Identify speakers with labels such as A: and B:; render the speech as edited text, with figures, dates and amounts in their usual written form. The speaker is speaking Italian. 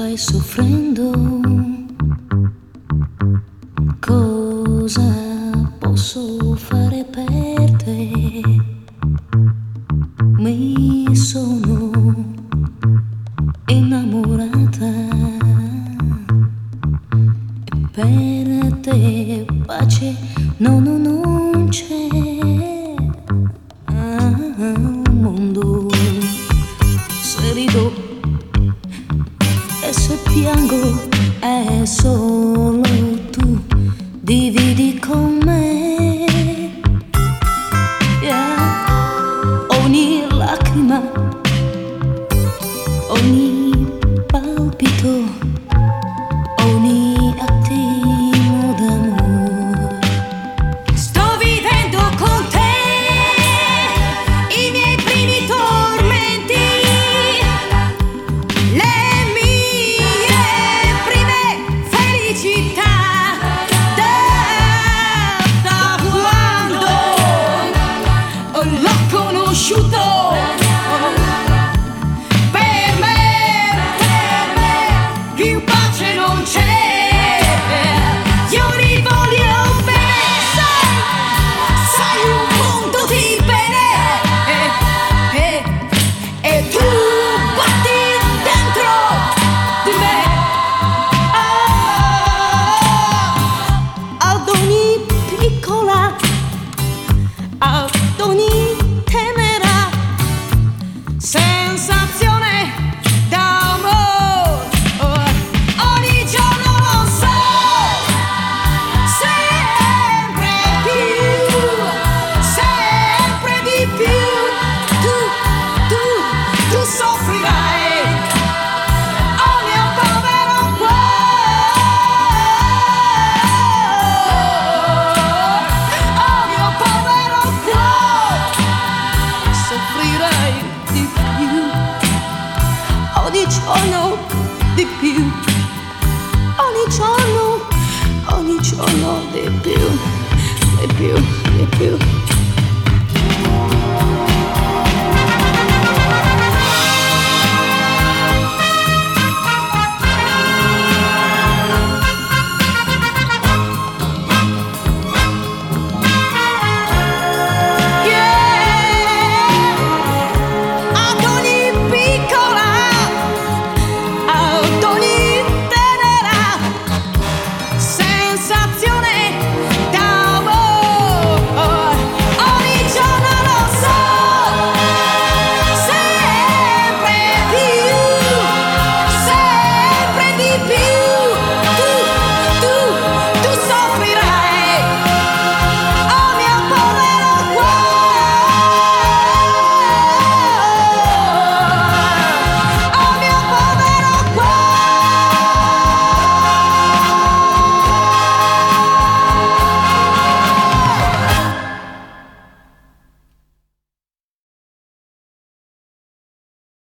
A: stai soffrendo? Cosa posso fare per te? Mi sono innamorata e per te pace non c'è. Mondo, se rido e se piango è solo tu, dividi con me, yeah. Ogni lacrima, ogni palpito, ogni attimo d'amore. Sto vivendo con te i miei primi tormenti, le mie prime felicità. Da quando l'ho conosciuto, per me più pace non c'è. Io li voglio bene, sai un mondo di bene, e tu batti dentro di me. Ad ogni piccola, ad ogni tenera sensazione d'amore, ogni giorno lo so, sempre di più, tu soffrirai, oh mio povero cuore, oh mio povero cuore, soffrirai di più, ogni giorno di più, ogni giorno di più, di più, di più.